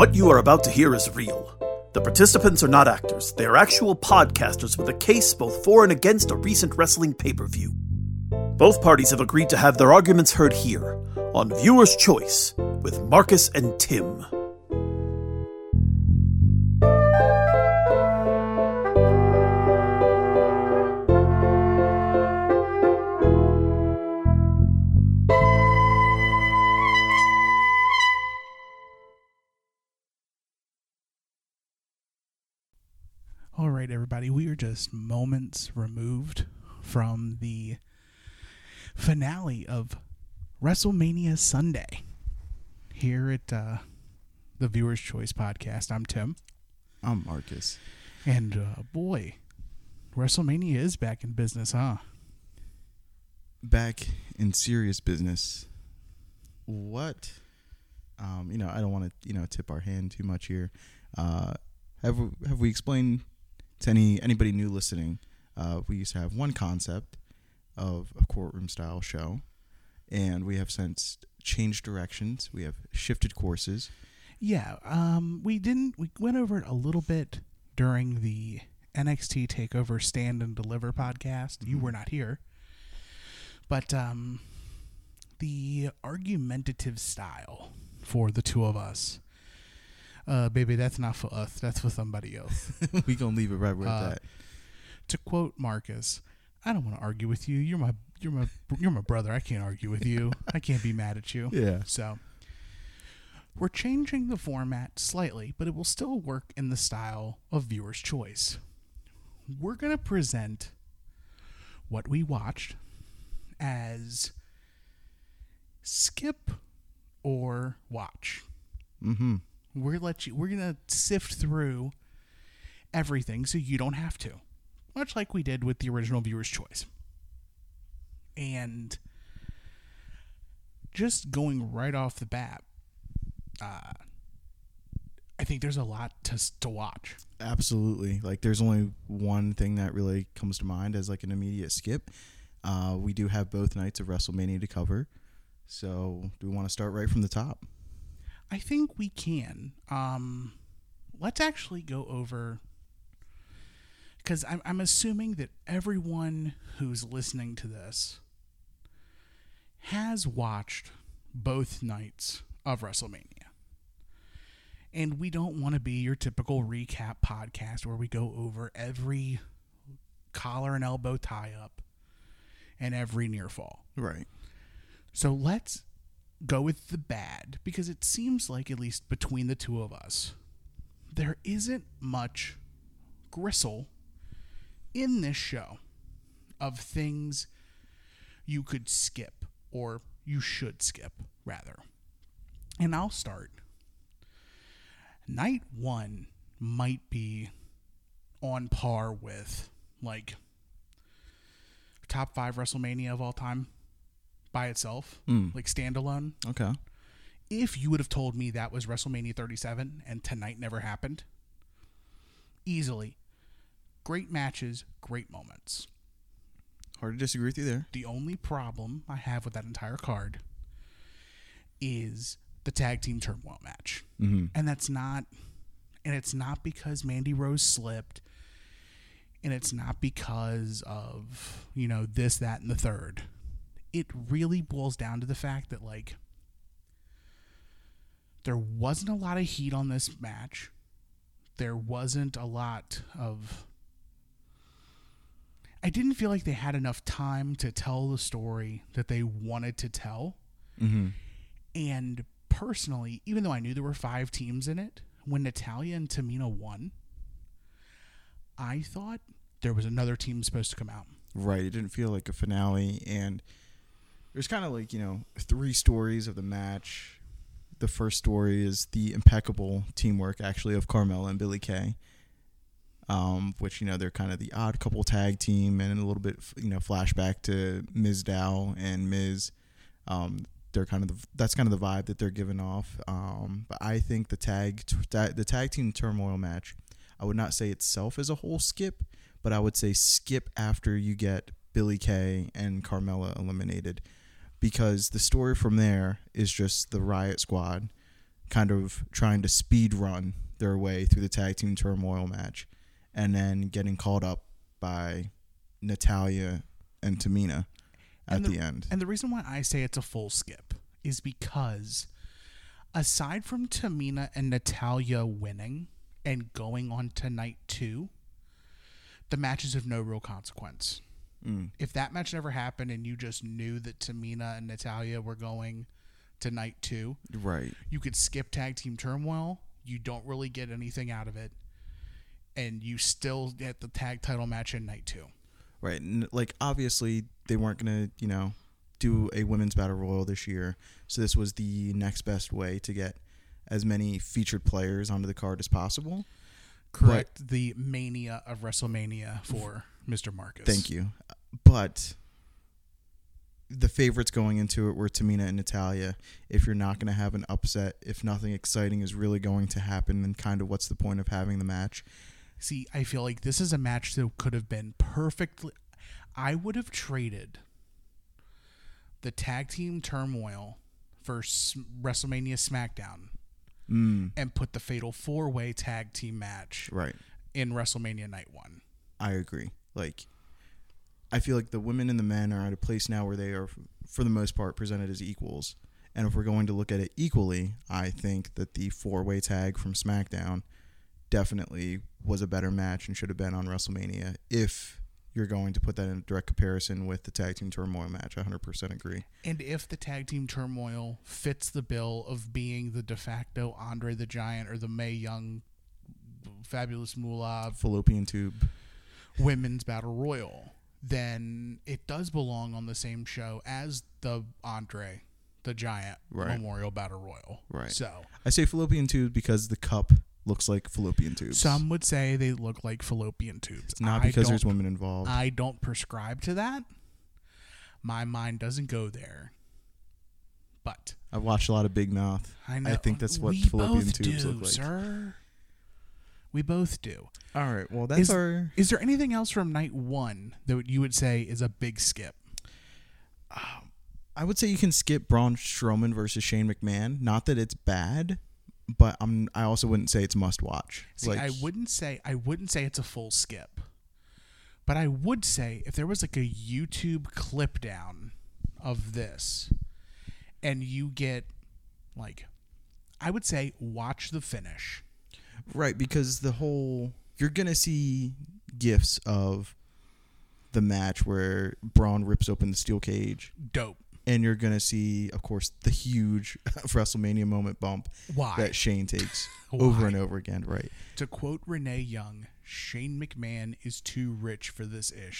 What you are about to hear is real. The participants are not actors. They are actual podcasters with a case both for and against a recent wrestling pay-per-view. Both parties have agreed to have their arguments heard here on Viewer's Choice with Marcus and Tim. All right, everybody, we are just moments removed from the finale of WrestleMania Sunday here at the Viewer's Choice podcast. I'm Tim. I'm Marcus. And boy, WrestleMania is back in business, huh? Back in serious business. What? I don't want to, tip our hand too much here. Have we explained to anybody new listening? We used to have one concept of a courtroom style show, and we have since changed directions. We have shifted courses. Yeah, we went over it a little bit during the NXT TakeOver Stand and Deliver podcast. Mm-hmm. You were not here. But the argumentative style for the two of us, baby, that's not for us. That's for somebody else. We gonna leave it right where it's at. To quote Marcus, I don't want to argue with you. You're my brother. I can't argue with you. I can't be mad at you. Yeah. So we're changing the format slightly, but it will still work in the style of Viewer's Choice. We're gonna present what we watched as skip or watch. Mm-hmm. We're gonna sift through everything so you don't have to, much like we did with the original Viewer's Choice. And just going right off the bat, I think there's a lot to watch. Absolutely. Like, there's only one thing that really comes to mind as like an immediate skip. We do have both nights of WrestleMania to cover, so do we want to start right from the top? I think we can. Let's actually go over, because I'm assuming that everyone who's listening to this has watched both nights of WrestleMania. And we don't want to be your typical recap podcast where we go over every collar and elbow tie-up and every near fall. Right. So let's go with the bad, because it seems like, at least between the two of us, there isn't much gristle in this show of things you could skip, or you should skip, rather. And I'll start. Night one might be on par with, like, top 5 WrestleMania of all time by itself, like standalone. Okay. If you would have told me that was WrestleMania 37 and tonight never happened, easily. Great matches, great moments. Hard to disagree with you there. The only problem I have with that entire card is the tag team turmoil match. Mm-hmm. And it's not because Mandy Rose slipped, and it's not because of, this, that, and the third. It really boils down to the fact that, like, there wasn't a lot of heat on this match. There wasn't a lot of... I didn't feel like they had enough time to tell the story that they wanted to tell. Mm-hmm. And personally, even though I knew there were 5 teams in it, when Natalya and Tamina won, I thought there was another team supposed to come out. Right. It didn't feel like a finale, and there's kind of like, 3 stories of the match. The first story is the impeccable teamwork, actually, of Carmella and Billie Kay, which, they're kind of the odd couple tag team, and a little bit, flashback to Ms. Dow and Miz. They're that's kind of the vibe that they're giving off. But I think the tag team turmoil match, I would not say itself as a whole skip, but I would say skip after you get Billie Kay and Carmella eliminated, because the story from there is just the Riot Squad kind of trying to speed run their way through the tag team turmoil match, and then getting called up by Natalya and Tamina at the end. And the reason why I say it's a full skip is because aside from Tamina and Natalya winning and going on to night 2, the match is of no real consequence. If that match never happened and you just knew that Tamina and Natalya were going to night 2, Right. you could skip tag team turmoil. You don't really get anything out of it, and you still get the tag title match in night 2. Right. And like, obviously they weren't going to, do a women's battle royal this year. So this was the next best way to get as many featured players onto the card as possible. Correct. The mania of WrestleMania for Mr. Marcus. Thank you. But the favorites going into it were Tamina and Natalya. If you're not going to have an upset, if nothing exciting is really going to happen, then kind of what's the point of having the match? See, I feel like this is a match that could have been perfectly... I would have traded the tag team turmoil for WrestleMania SmackDown and put the Fatal 4-Way tag team match in WrestleMania Night 1. I agree. Like, I feel like the women and the men are at a place now where they are, for the most part, presented as equals. And if we're going to look at it equally, I think that the 4-way tag from SmackDown definitely was a better match and should have been on WrestleMania if you're going to put that in direct comparison with the tag team turmoil match. I 100% agree. And if the tag team turmoil fits the bill of being the de facto Andre the Giant or the Mae Young Fabulous Moolah Fallopian tube women's battle royal, then it does belong on the same show as the Andre the Giant Memorial Battle Royal. Right. So I say fallopian tube because the cup looks like fallopian tubes. some would say they look like fallopian tubes. It's not because there's women involved. I don't prescribe to that. My mind doesn't go there. But I've watched a lot of Big Mouth. I know. I think that's what we fallopian both tubes do, look like. Sir. We both do. All right. Well, that's our... Is there anything else from night 1 that you would say is a big skip? I would say you can skip Braun Strowman versus Shane McMahon. Not that it's bad, but I also wouldn't say it's must watch. See, I wouldn't say it's a full skip. But I would say if there was like a YouTube clip down of this and you get like, I would say watch the finish. Right, because you're going to see gifs of the match where Braun rips open the steel cage. Dope. And you're going to see, of course, the huge WrestleMania moment bump Why? that Shane takes over and over again. Right. To quote Renee Young, Shane McMahon is too rich for this ish.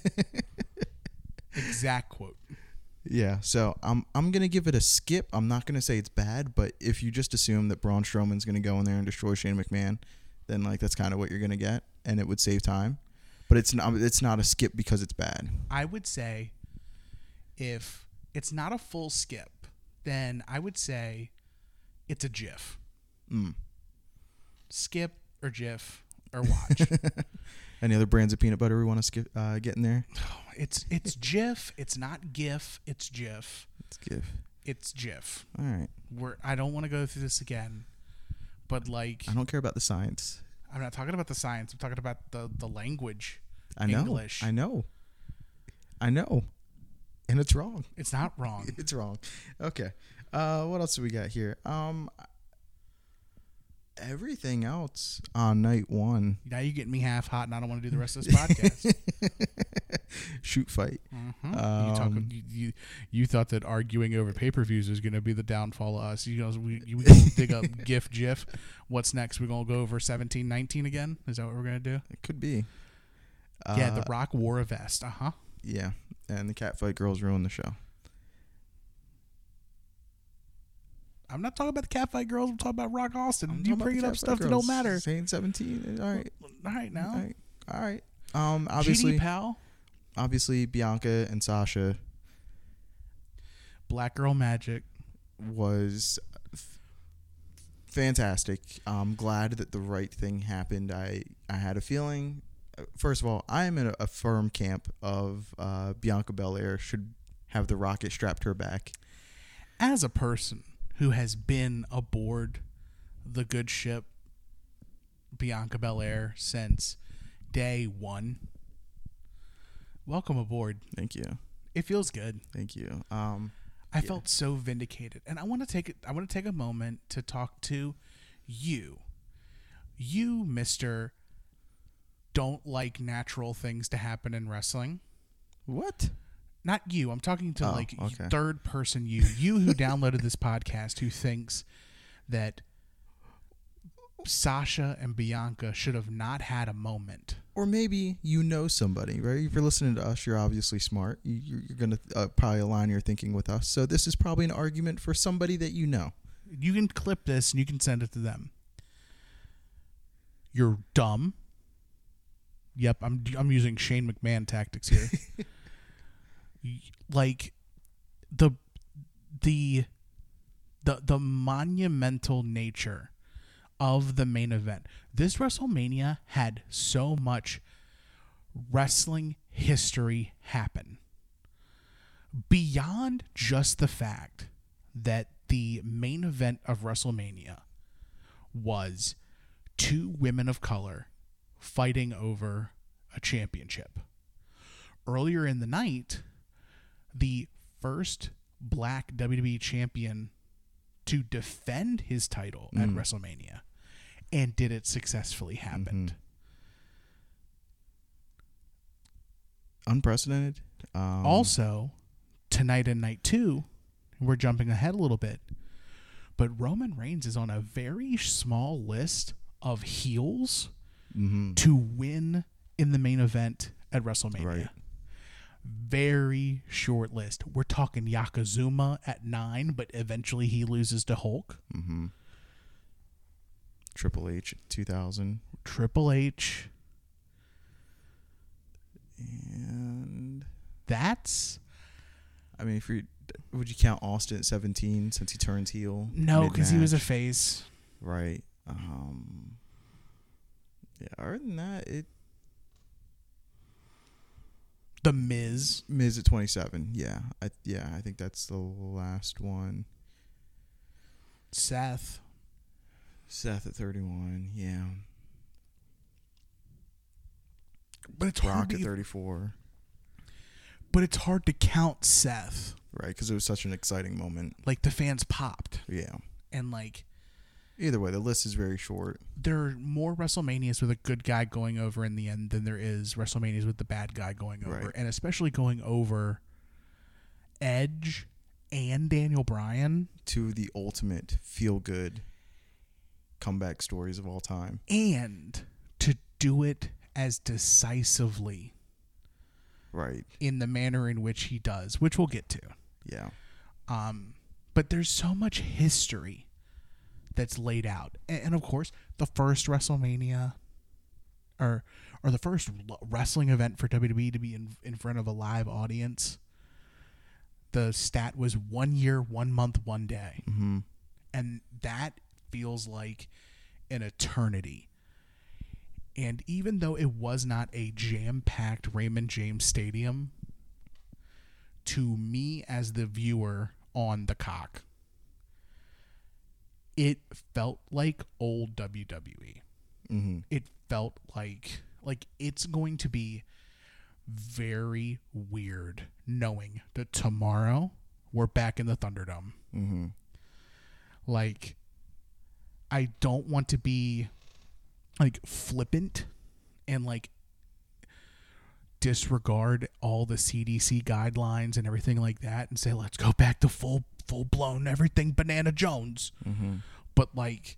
Exact quote. Yeah, so I'm going to give it a skip. I'm not going to say it's bad, but if you just assume that Braun Strowman's going to go in there and destroy Shane McMahon, then like that's kind of what you're going to get, and it would save time. But it's not a skip because it's bad. I would say if it's not a full skip, then I would say it's a GIF. Skip or GIF or watch. Any other brands of peanut butter we want to skip get in there? It's GIF. It's not GIF. It's GIF. It's GIF. It's GIF. All right. I don't want to go through this again, but like I don't care about the science. I'm not talking about the science. I'm talking about the language. I know. English. I know. And it's wrong. It's not wrong. It's wrong. Okay. What else do we got here? Everything else on night 1. Now you're getting me half hot, and I don't want to do the rest of this podcast. Shoot fight. Mm-hmm. You thought that arguing over pay-per-views was going to be the downfall of us. We going to dig up GIF. What's next? We're going to go over 17-19 again? Is that what we're going to do? It could be. Yeah, The Rock wore a vest. Yeah, and the catfight girls ruined the show. I'm not talking about the catfight girls. I'm talking about Rock Austin. You bringing up stuff that don't matter. Saying 17. All right. All right, now. All right. Obviously, GD Pal. Obviously, Bianca and Sasha. Black Girl Magic was fantastic. I'm glad that the right thing happened. I had a feeling. First of all, I am in a firm camp of Bianca Belair should have the rocket strapped to her back. As a person who has been aboard the good ship Bianca Belair since day one. Welcome aboard. Thank you. It feels good. Thank you. I felt so vindicated, and I want to take a moment to talk to you, Mr. Don't like natural things to happen in wrestling. What? Not you. I'm talking to okay. third person you who downloaded this podcast, who thinks that Sasha and Bianca should have not had a moment. Or maybe you know somebody, right? If you're listening to us, you're obviously smart. You're going to probably align your thinking with us. So this is probably an argument for somebody that you know. You can clip this and you can send it to them. You're dumb. Yep, I'm using Shane McMahon tactics here. Like the monumental nature of the main event. This WrestleMania had so much wrestling history happen. Beyond just the fact that the main event of WrestleMania was two women of color fighting over a championship. Earlier in the night, the first black WWE champion to defend his title at WrestleMania, and did it successfully, happened. Unprecedented. Also, tonight and night 2, we're jumping ahead a little bit, but Roman Reigns is on a very small list of heels to win in the main event at WrestleMania. Right. Very short list. We're talking Yokozuna at 9, but eventually he loses to Hulk. Triple H 2000. Triple H. And that's... I mean, would you count Austin at 17 since he turns heel? No, because he was a mid-match? face. Right. Yeah, other than that, The Miz. Miz at 27. Yeah. I think that's the last one. Seth at 31. Yeah. But it's Brock hard at to 34. But it's hard to count Seth. Right, because it was such an exciting moment. Like, the fans popped. Yeah. And, like... Either way, the list is very short. There are more WrestleManias with a good guy going over in the end than there is WrestleManias with the bad guy going over. Right. And especially going over Edge and Daniel Bryan. Two of the ultimate feel-good comeback stories of all time. And to do it as decisively. Right. In the manner in which he does, which we'll get to. Yeah. But there's so much history that's laid out. And of course, the first WrestleMania or the first wrestling event for WWE to be in front of a live audience, the stat was 1 year, 1 month, 1 day. And that feels like an eternity. And even though it was not a jam-packed Raymond James Stadium, to me as the viewer on the cock, it felt like old WWE. It felt like it's going to be very weird knowing that tomorrow we're back in the Thunderdome. Like, I don't want to be like flippant and like disregard all the CDC guidelines and everything like that and say, let's go back to full blown everything Banana Jones. But like,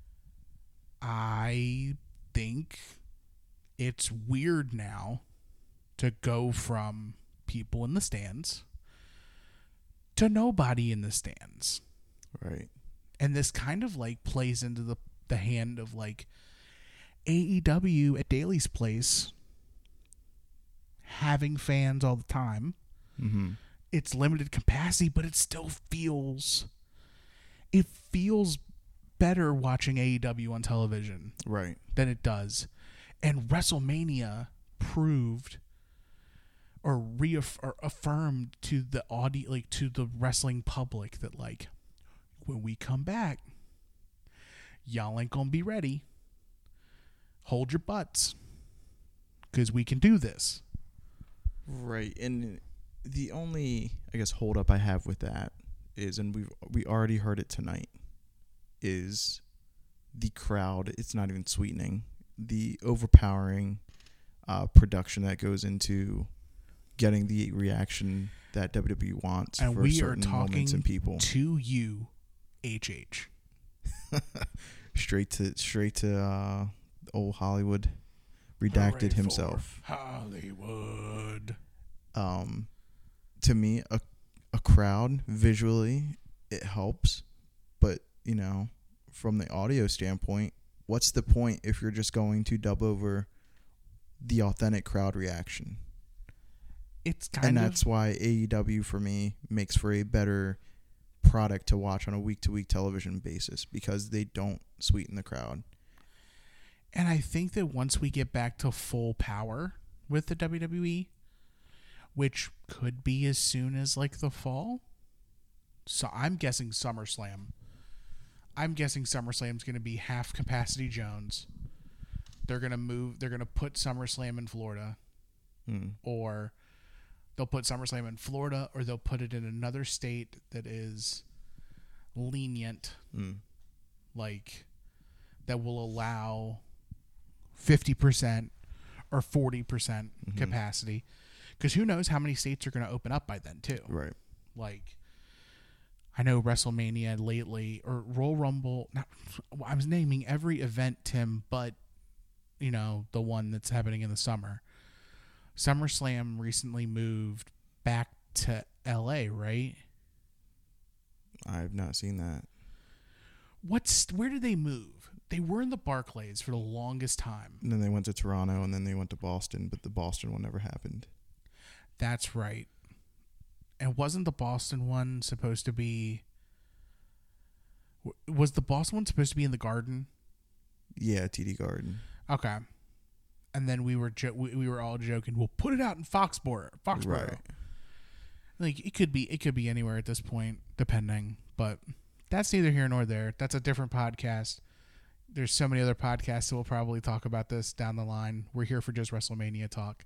I think it's weird now to go from people in the stands to nobody in the stands. Right. And this kind of like plays into the hand of like AEW at Daly's Place having fans all the time. It's limited capacity, but it still feels better watching AEW on television, Right, than it does. And WrestleMania proved or affirmed to the audience, like to the wrestling public, that like when we come back, y'all ain't gonna be ready. Hold your butts, because we can do this. Right, and the only, I guess, hold up I have with that is, and we already heard it tonight, is the crowd. It's not even sweetening. The overpowering production that goes into getting the reaction that WWE wants and for we certain are talking moments and people. To you, HH. straight to old Hollywood, redacted Hooray himself. for Hollywood. To me, a crowd visually, it helps, but from the audio standpoint, what's the point if you're just going to dub over the authentic crowd reaction? It's and that's why AEW for me makes for a better product to watch on a week-to-week television basis, because they don't sweeten the crowd. And I think that once we get back to full power with the WWE, which could be as soon as like the fall, so I'm guessing SummerSlam. I'm guessing SummerSlam's going to be half capacity Jones. They're going to put SummerSlam in Florida, or they'll put SummerSlam in Florida, or they'll put it in another state that is lenient, like that will allow 50% or 40% capacity. Because who knows how many states are going to open up by then, too. Right. Like, I know WrestleMania lately, or Royal Rumble, I was naming every event, Tim, but, the one that's happening in the summer. SummerSlam recently moved back to LA, right? I've not seen that. Where did they move? They were in the Barclays for the longest time. And then they went to Toronto, and then they went to Boston, but the Boston one never happened. That's right. And wasn't the Boston one supposed to be... Was the Boston one supposed to be in the Garden? Yeah, TD Garden. Okay. And then we were all joking, we'll put it out in Foxborough. Right. Like, it could be anywhere at this point, depending. But that's neither here nor there. That's a different podcast. There's so many other podcasts that will probably talk about this down the line. We're here for just WrestleMania talk.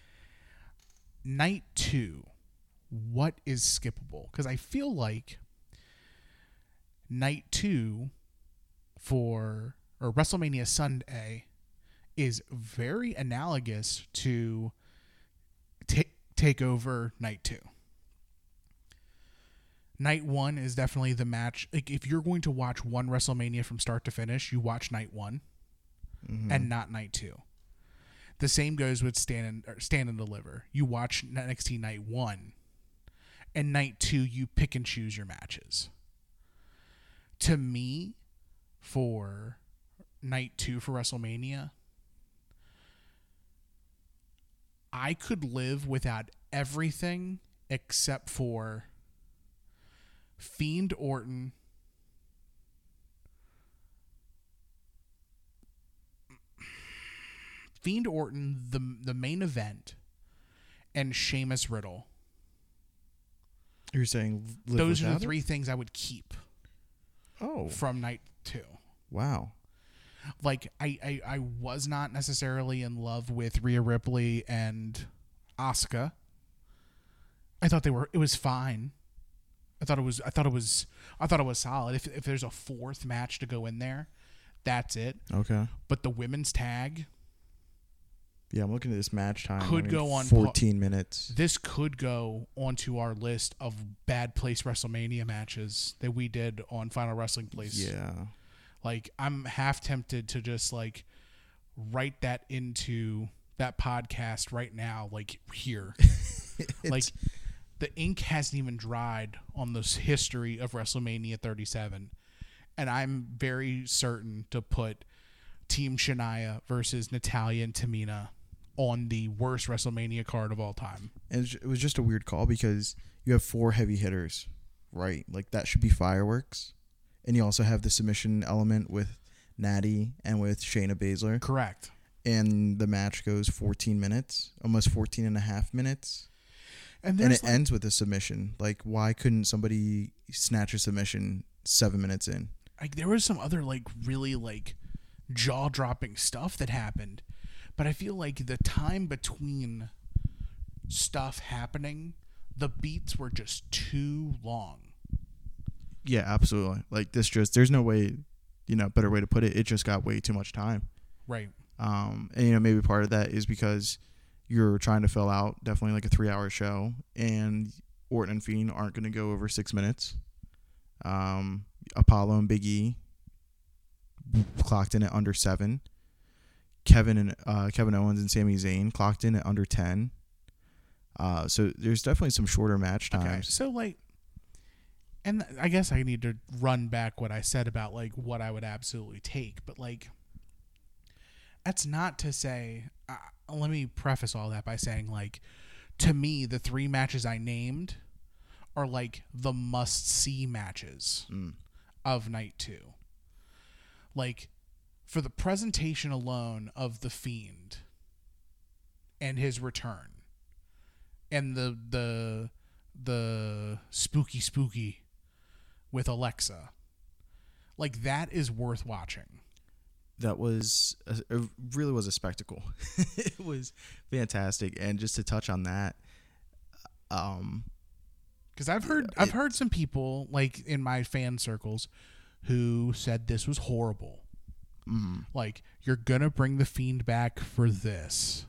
Night 2. What is skippable? Because I feel like Night 2 or WrestleMania Sunday is very analogous to take over Night 2. Night 1 is definitely the match. Like, if you're going to watch one WrestleMania from start to finish, you watch Night 1 and not Night 2. The same goes with Stand and Deliver. You watch NXT Night 1, and Night 2 you pick and choose your matches. To me, for Night 2 for WrestleMania, I could live without everything except for Fiend Orton, the main event, and Sheamus Riddle. You're saying those are the three things I would keep. Oh, from Night 2. Wow. Like, I was not necessarily in love with Rhea Ripley and Asuka. I thought it was fine. I thought it was solid. If there's a fourth match to go in there, that's it. Okay. But the women's tag, yeah, I'm looking at this match time. Could go on 14 minutes. This could go onto our list of bad place WrestleMania matches that we did on Final Wrestling Place. Yeah. Like, I'm half tempted to just like write that into that podcast right now, like here. Like, the ink hasn't even dried on this history of WrestleMania 37. And I'm very certain to put Team Shania versus Natalya and Tamina on the worst WrestleMania card of all time. And it was just a weird call because you have 4 heavy hitters, right? Like, that should be fireworks. And you also have the submission element with Natty and with Shayna Baszler. Correct. And the match goes 14 minutes, almost 14 and a half minutes. And it ends with a submission. Like, why couldn't somebody snatch a submission 7 minutes in. Like, there was some other, like, really, like, jaw-dropping stuff that happened, but I feel like the time between stuff happening, the beats were just too long. Yeah, absolutely. Like, this just, there's no way, better way to put it. It just got way too much time. Right. And, maybe part of that is because you're trying to fill out definitely like a 3-hour show, and Orton and Fiend aren't going to go over 6 minutes. Apollo and Big E clocked in at under 7. Kevin Owens and Sami Zayn clocked in at under 10. So there's definitely some shorter match times. Okay, so like, and I guess I need to run back what I said about like what I would absolutely take, but like, that's not to say. Let me preface all that by saying, like, to me, the 3 matches I named are like the must-see matches of night 2. Like, for the presentation alone of the Fiend and his return, and the spooky with Alexa, like, that is worth watching. That was it really was a spectacle. It was fantastic. And just to touch on that, because I've heard some people, like, in my fan circles who said this was horrible. Like, you're gonna bring the Fiend back for this.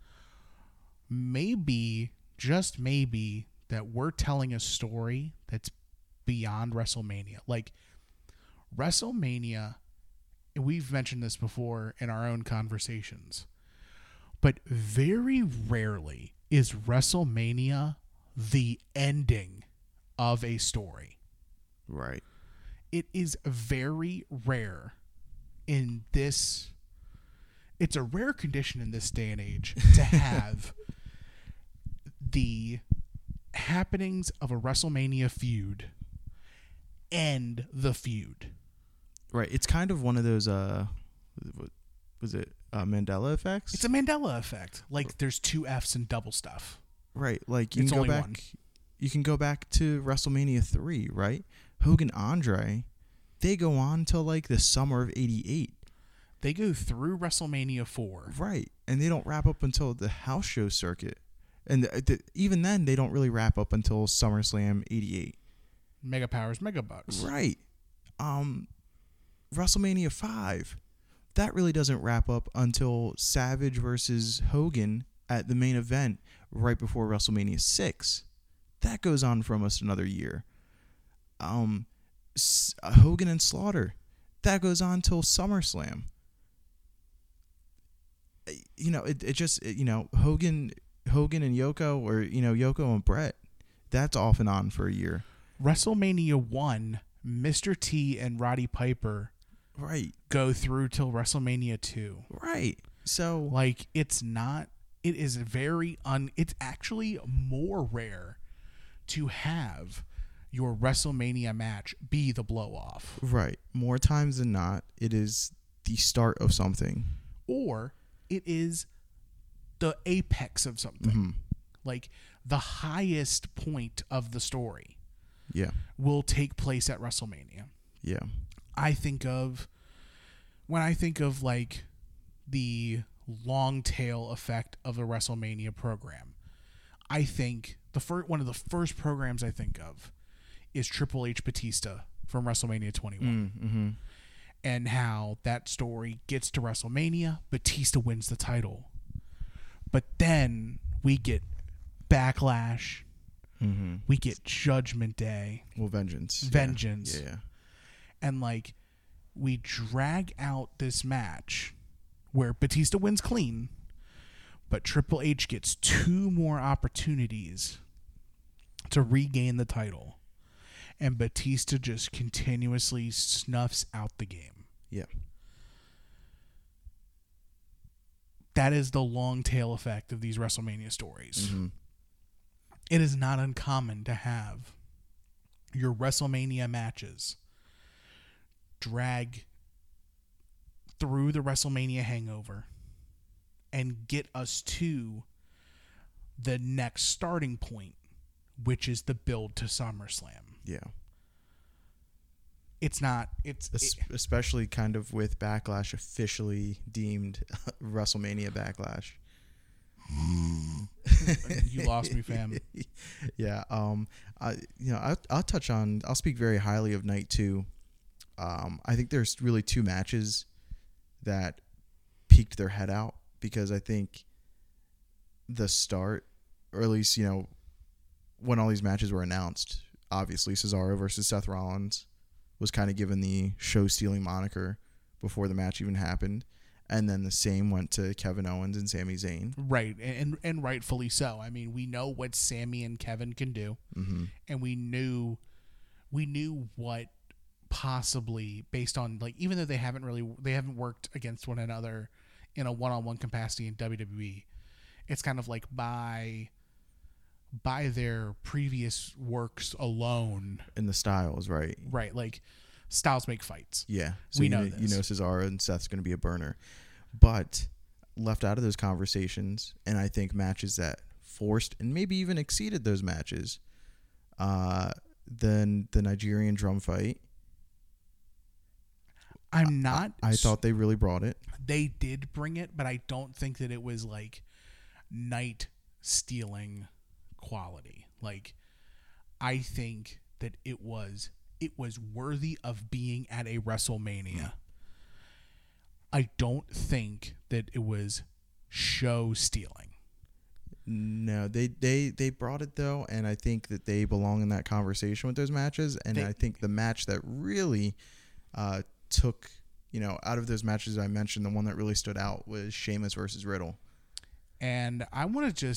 Maybe, just maybe, that we're telling a story that's beyond WrestleMania. Like, WrestleMania, we've mentioned this before in our own conversations, but very rarely is WrestleMania the ending of a story. Right. It is very rare in this. It's a rare condition in this day and age to have the happenings of a WrestleMania feud end the feud. Right. It's kind of one of those, was it Mandela effects? It's a Mandela effect. Like, there's 2 Fs and double stuff. Right. Like, It's only back, one. You can go back to WrestleMania 3, right? Hogan Andre, they go on till like the summer of '88. They go through WrestleMania 4. Right. And they don't wrap up until the house show circuit. And even then, they don't really wrap up until SummerSlam '88. Mega Powers, Mega Bucks. Right. WrestleMania 5, that really doesn't wrap up until Savage versus Hogan at the main event right before WrestleMania 6. That goes on for almost another year. Hogan and Slaughter, that goes on till SummerSlam. It just Hogan and Yoko, or Yoko and Brett, that's off and on for a year. WrestleMania 1, Mr. T and Roddy Piper, right, go through till WrestleMania 2. Right. So, like, it's actually more rare to have your WrestleMania match be the blow off. Right. More times than not, it is the start of something, or it is the apex of something. Like, the highest point of the story. Yeah. Will take place at WrestleMania. Yeah. When I think of like the long tail effect of a WrestleMania program, I think one of the first programs I think of is Triple H Batista from WrestleMania 21. And how that story gets to WrestleMania, Batista wins the title. But then we get Backlash. We get Judgment Day. Well, Vengeance. Yeah. And like, we drag out this match where Batista wins clean, but Triple H gets 2 more opportunities to regain the title. And Batista just continuously snuffs out the game. Yeah. That is the long tail effect of these WrestleMania stories. It is not uncommon to have your WrestleMania matches drag through the WrestleMania hangover and get us to the next starting point, which is the build to SummerSlam. Yeah. It's not. Especially kind of with Backlash officially deemed WrestleMania Backlash. You lost me, fam. Yeah. I'll speak very highly of night 2. I think there's really 2 matches that peeked their head out, because I think the start, or at least, when all these matches were announced, obviously Cesaro versus Seth Rollins was kind of given the show-stealing moniker before the match even happened. And then the same went to Kevin Owens and Sami Zayn. Right, and rightfully so. I mean, we know what Sami and Kevin can do, and we knew what possibly, based on, like, even though they haven't worked against one another in a one-on-one capacity in WWE, it's kind of like by their previous works alone, and the styles, right? Right, like styles make fights. Yeah, so we know this. Cesaro and Seth's going to be a burner, but left out of those conversations, and I think matches that forced and maybe even exceeded those matches, then the Nigerian drum fight. I thought they really brought it. They did bring it, but I don't think that it was like night stealing quality. Like, I think that it was worthy of being at a WrestleMania. I don't think that it was show stealing. No, they brought it though, and I think that they belong in that conversation with those matches. And I think the match that really took, out of those matches I mentioned, the one that really stood out was Sheamus versus Riddle. And I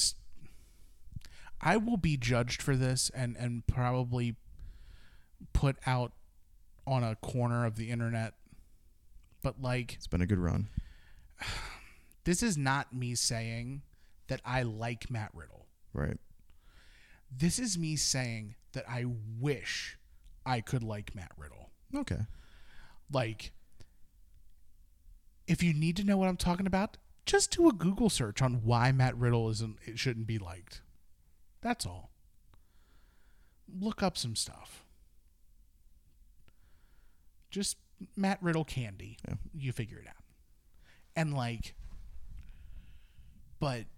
will be judged for this and probably put out on a corner of the internet. But, like, it's been a good run. This is not me saying that I like Matt Riddle. Right. This is me saying that I wish I could like Matt Riddle. Okay. Like, if you need to know what I'm talking about, just do a Google search on why Matt Riddle it shouldn't be liked. That's all. Look up some stuff. Just Matt Riddle candy. Yeah. You figure it out. And, like, but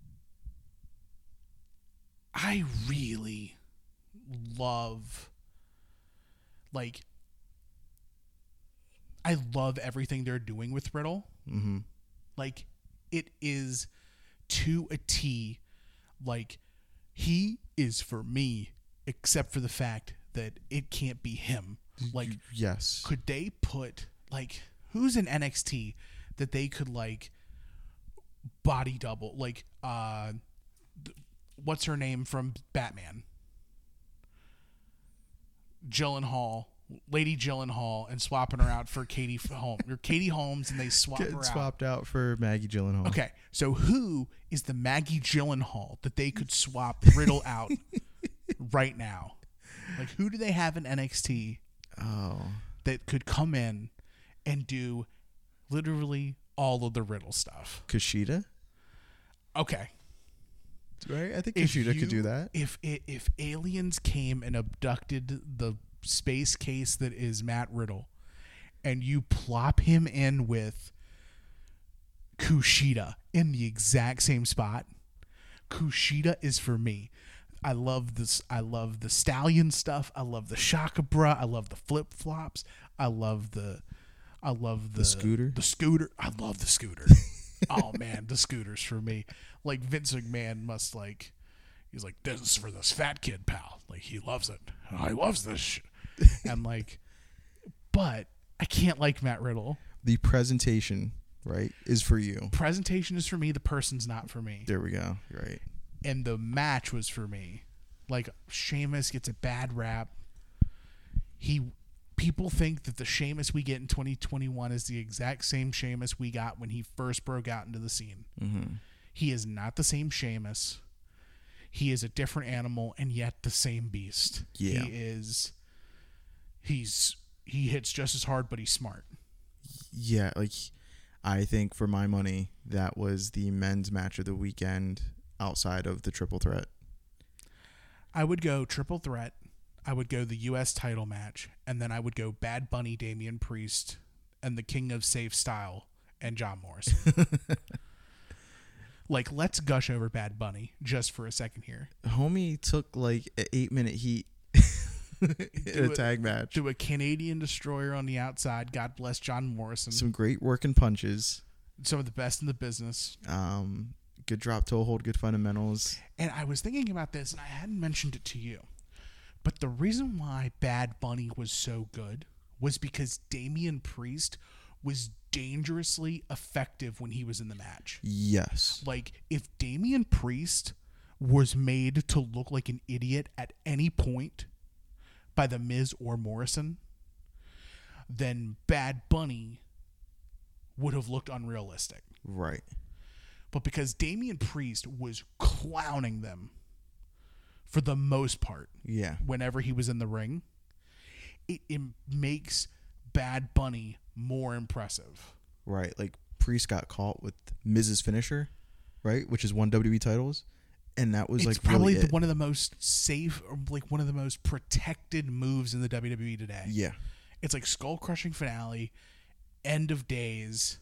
I really love, like, I love everything they're doing with Riddle. Mm-hmm. Like, it is to a T. Like, he is for me, except for the fact that it can't be him. Like, yes. Could they put, like, who's in NXT that they could, like, body double? Like, what's her name from Batman? Gyllenhaal. Lady Gyllenhaal, and swapping her out for Katie Holmes, and they swap her out. Swapped out for Maggie Gyllenhaal. Okay, so who is the Maggie Gyllenhaal that they could swap Riddle out right now? Like, who do they have in NXT that could come in and do literally all of the Riddle stuff? Kushida? Okay. Right? I think Kushida could do that. If aliens came and abducted the space case that is Matt Riddle, and you plop him in with Kushida in the exact same spot, Kushida is for me. I love this. I love the stallion stuff. I love the shaka bra. I love the flip flops. I love the scooter. The scooter. I love the scooter. Oh man, the scooter's for me. Like, Vince McMahon must, like, he's like, this is for this fat kid, pal. Like, he loves it. I loves this shit. And, like, but I can't like Matt Riddle. The presentation, right, is for you. Presentation is for me. The person's not for me. There we go. Right. And the match was for me. Like, Sheamus gets a bad rap. People think that the Sheamus we get in 2021 is the exact same Sheamus we got when he first broke out into the scene. Mm-hmm. He is not the same Sheamus. He is a different animal, and yet the same beast. Yeah. He hits just as hard, but he's smart. Yeah, like, I think for my money, that was the men's match of the weekend outside of the triple threat. I would go triple threat. I would go the U.S. title match, and then I would go Bad Bunny, Damian Priest, and the King of Safe Style, and John Morrison. Like, let's gush over Bad Bunny just for a second here. Homie took like an 8-minute heat in a tag match. Do a Canadian Destroyer on the outside. God bless John Morrison. Some great working punches. Some of the best in the business. Good drop toe hold, good fundamentals. And I was thinking about this, and I hadn't mentioned it to you. But the reason why Bad Bunny was so good was because Damian Priest was dangerously effective when he was in the match. Yes. Like, if Damian Priest was made to look like an idiot at any point by The Miz or Morrison, then Bad Bunny would have looked unrealistic. Right. But because Damian Priest was clowning them for the most part, yeah, whenever he was in the ring, it makes Bad Bunny more impressive. Right. Like, Priest got caught with Miz's finisher, right? Which is 1 WWE titles. And that was, it's like, probably really one of the most safe, or like one of the most protected moves in the WWE today. Yeah. It's like skull crushing finale, end of days.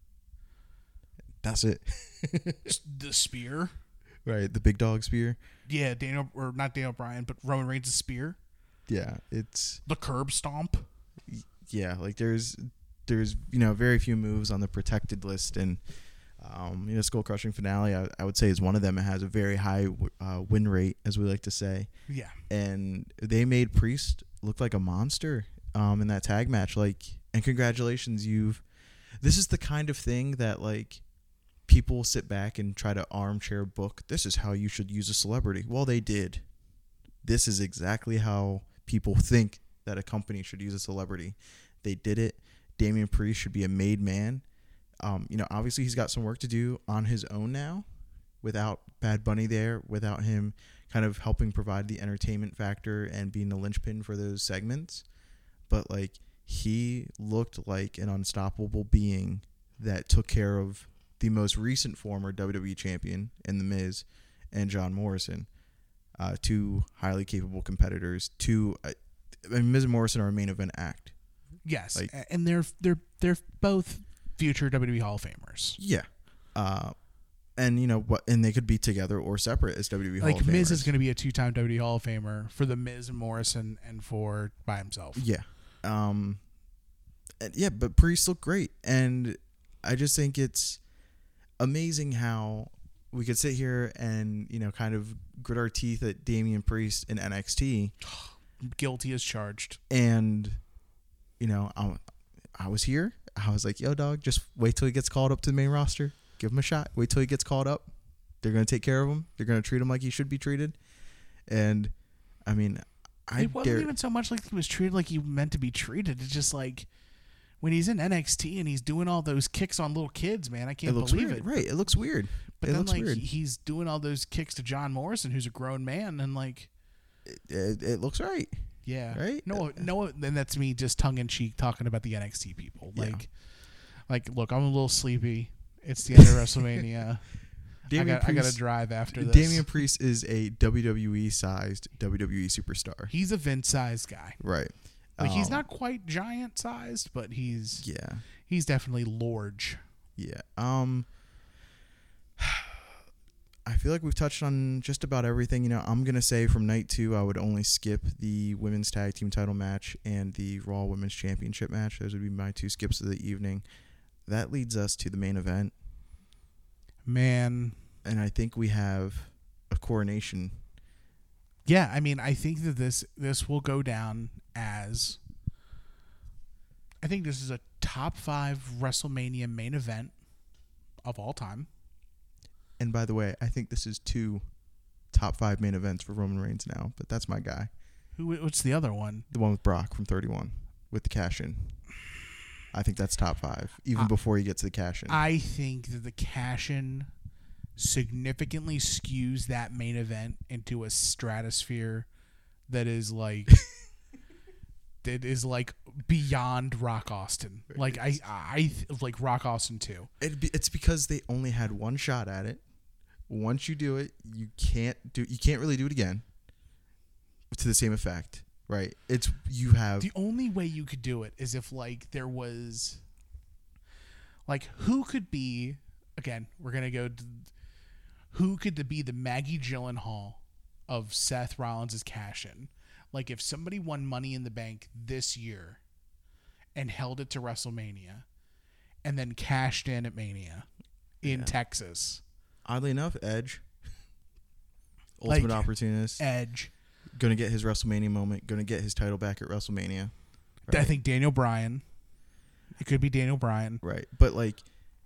That's it. The spear. Right. The big dog spear. Yeah. Not Daniel Bryan, but Roman Reigns' spear. Yeah. It's the curb stomp. Yeah. Like, there's, very few moves on the protected list. And, skull crushing finale, I would say, is one of them. It has a very high win rate, as we like to say. Yeah. And they made Priest look like a monster in that tag match. Like, and congratulations, this is the kind of thing that, like, people sit back and try to armchair book. This is how you should use a celebrity. Well, they did. This is exactly how people think that a company should use a celebrity. They did it. Damian Priest should be a made man. Obviously he's got some work to do on his own now without Bad Bunny there, without him kind of helping provide the entertainment factor and being the linchpin for those segments. But, like, he looked like an unstoppable being that took care of the most recent former WWE champion in The Miz and John Morrison, two highly capable competitors. Miz and Morrison are a main event act. Yes, and they're both future WWE Hall of Famers. Yeah, and they could be together or separate as WWE Hall of Famers. Like, Miz is going to be a 2-time WWE Hall of Famer for the Miz and Morrison, and for by himself. Yeah, but Priest looked great, and I just think it's amazing how we could sit here and kind of grit our teeth at Damian Priest in NXT. Guilty as charged. And I was here. I was like, yo, dog, just wait till he gets called up to the main roster. Give him a shot. Wait till he gets called up. They're going to take care of him. They're going to treat him like he should be treated. And, I mean, it wasn't even so much like he was treated like he meant to be treated. It's just like, when he's in NXT and he's doing all those kicks on little kids, man, I can't believe it. Right, it looks weird. But then, like, he's doing all those kicks to John Morrison, who's a grown man, and, like, it looks right. Yeah. Right? No, and that's me just tongue-in-cheek talking about the NXT people. Like, look, I'm a little sleepy. It's the end of WrestleMania. I got to drive after this. Damian Priest is a WWE-sized WWE superstar. He's a Vince-sized guy. Right. Like, he's not quite giant-sized, but he's definitely large. Yeah. I feel like we've touched on just about everything. I'm going to say from night 2, I would only skip the women's tag team title match and the Raw Women's Championship match. Those would be my 2 skips of the evening. That leads us to the main event. Man. And I think we have a coronation. Yeah, I mean, I think that this will go down as, I think this is a top 5 WrestleMania main event of all time. And by the way, I think this is 2 top 5 main events for Roman Reigns now, but that's my guy. What's the other one? The one with Brock from 31 with the cash-in. I think that's top 5, even before he gets to the cash-in. I think that the cash-in significantly skews that main event into a stratosphere that is like beyond Rock Austin. Like I like Rock Austin 2. It's because they only had one shot at it. Once you do it, you can't really do it again to the same effect. right? It's you have The only way you could do it is if like there was like who could be again, we're going to go to, who could be the Maggie Gyllenhaal of Seth Rollins' cash-in? Like if somebody won Money in the Bank this year and held it to WrestleMania and then cashed in at Mania in Texas. Oddly enough, Edge. Ultimate opportunist. Edge. Going to get his WrestleMania moment. Going to get his title back at WrestleMania. Right? I think Daniel Bryan. It could be Daniel Bryan. Right. But like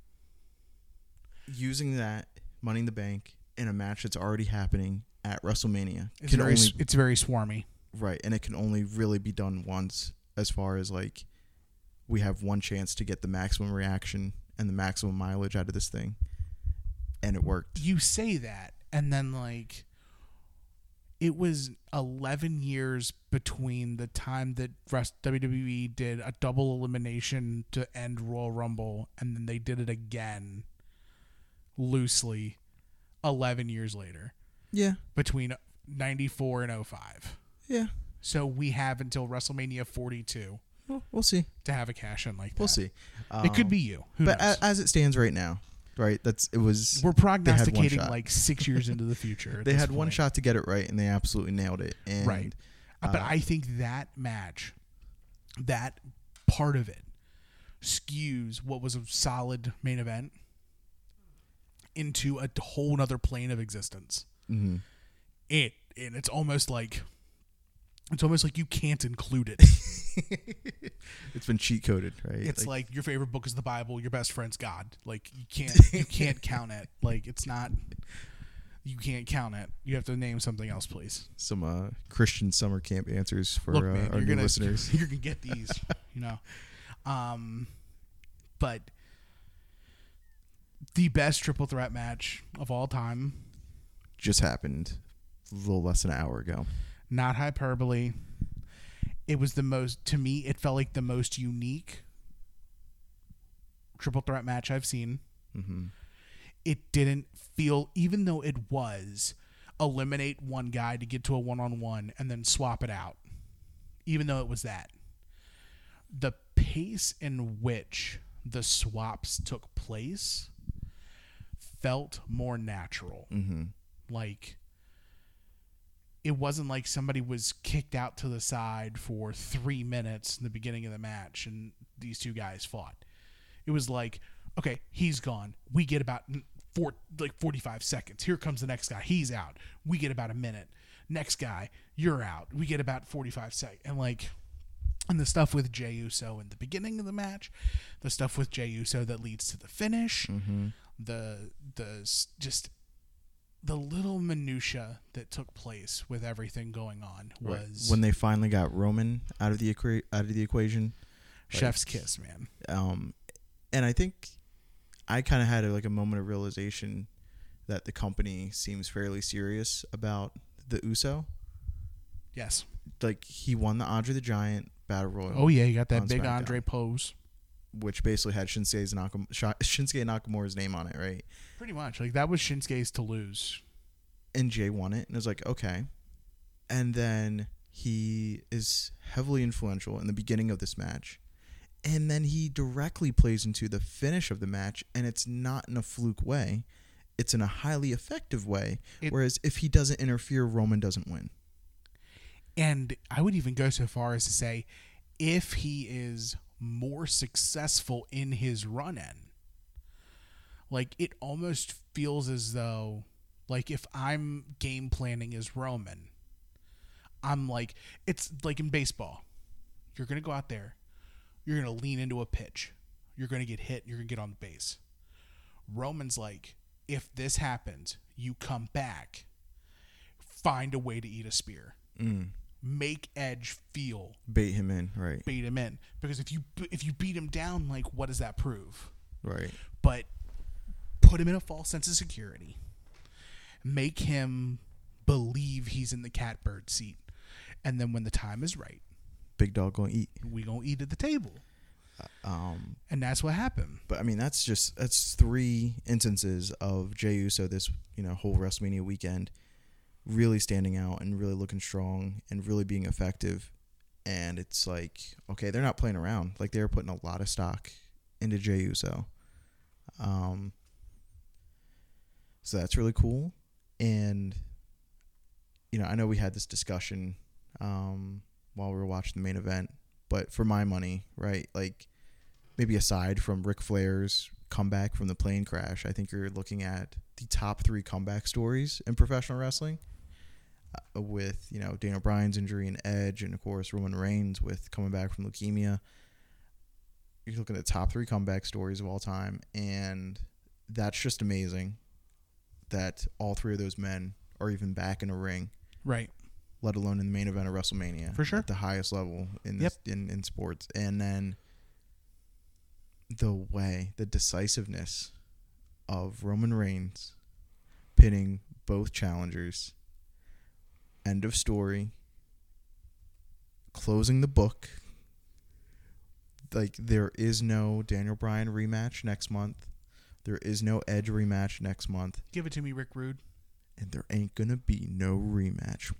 using that Money in the Bank in a match that's already happening at WrestleMania. It's very swarmy. Right. And it can only really be done once as far as like we have one chance to get the maximum reaction and the maximum mileage out of this thing. And it worked. You say that, and then like it was 11 years between the time that WWE did a double elimination to end Royal Rumble, and then they did it again loosely 11 years later. Yeah. Between 94 and 05. Yeah. So we have until WrestleMania 42 Well, we'll see. to have a cash in like that. We'll see. It could be you. Who but knows? as it stands right now, right? We're prognosticating shot. like 6 years into the future. They had one shot to get it right, and they absolutely nailed it. And, right. But I think that match, that part of it, skews what was a solid main event into a whole nother plane of existence. Mm-hmm. And it's almost like you can't include it. It's been cheat coded, right? It's like your favorite book is the Bible, your best friend's God. Like you can't count it. Like it's not. You can't count it. You have to name something else, please. Some Christian summer camp answers for Look, man, our new listeners. You're gonna get these, you know. But the best triple threat match of all time just happened a little less than an hour ago. Not hyperbole. It was the most, to me, it felt like the most unique triple threat match I've seen. Mm-hmm. It didn't feel, even though it was eliminate one guy to get to a one-on-one and then swap it out, even though it was that, the pace in which the swaps took place felt more natural. Mm-hmm. Like, it wasn't like somebody was kicked out to the side for 3 minutes in the beginning of the match and these two guys fought. It was like, okay, he's gone. We get about 45 seconds. Here comes the next guy. He's out. We get about a minute. Next guy, you're out. We get about 45 seconds. And the stuff with Jey Uso in the beginning of the match, the stuff with Jey Uso that leads to the finish, mm-hmm. The little minutia that took place with everything going on was when they finally got Roman out of the equation. Chef's kiss, man. And I think I kind of had a moment of realization that the company seems fairly serious about the Uso. Yes. Like he won the Andre the Giant Battle Royal. Oh yeah, you got that big SmackDown, Andre pose, which basically had Shinsuke Nakamura's name on it, right? Pretty much. Like that was Shinsuke's to lose. And Jay won it, and it was like, okay. And then he is heavily influential in the beginning of this match. And then he directly plays into the finish of the match, and it's not in a fluke way. It's in a highly effective way. Whereas if he doesn't interfere, Roman doesn't win. And I would even go so far as to say, if he is more successful in his run-in, like it almost feels as though, like if I'm game planning as Roman, I'm like, it's like in baseball. You're going to go out there. You're going to lean into a pitch. You're going to get hit. You're going to get on the base. Roman's like, if this happens, you come back, find a way to eat a spear. Make Edge feel. Bait him in, right. Bait him in. Because if you beat him down, like, what does that prove? Right. But put him in a false sense of security. Make him believe he's in the catbird seat. And then when the time is right, big dog gonna eat. We gonna eat at the table. And that's what happened. But I mean, that's 3 instances of Jey Uso this whole WrestleMania weekend really standing out and really looking strong and really being effective. And it's like, okay, they're not playing around. Like, they're putting a lot of stock into Jey Uso. So that's really cool. And, you know, I know we had this discussion while we were watching the main event, but for my money, right, like, maybe aside from Ric Flair's comeback from the plane crash, I think you're looking at the top 3 comeback stories in professional wrestling, with, you know, Daniel Bryan's injury and Edge, and of course Roman Reigns with coming back from leukemia. You're looking at the top 3 comeback stories of all time, and that's just amazing that all 3 of those men are even back in a ring, right? Let alone in the main event of WrestleMania, for sure, at the highest level in this, in sports. And then the decisiveness of Roman Reigns pinning both challengers. End of story. Closing the book. Like, there is no Daniel Bryan rematch next month. There is no Edge rematch next month. Give it to me, Rick Rude. And there ain't gonna be no rematch.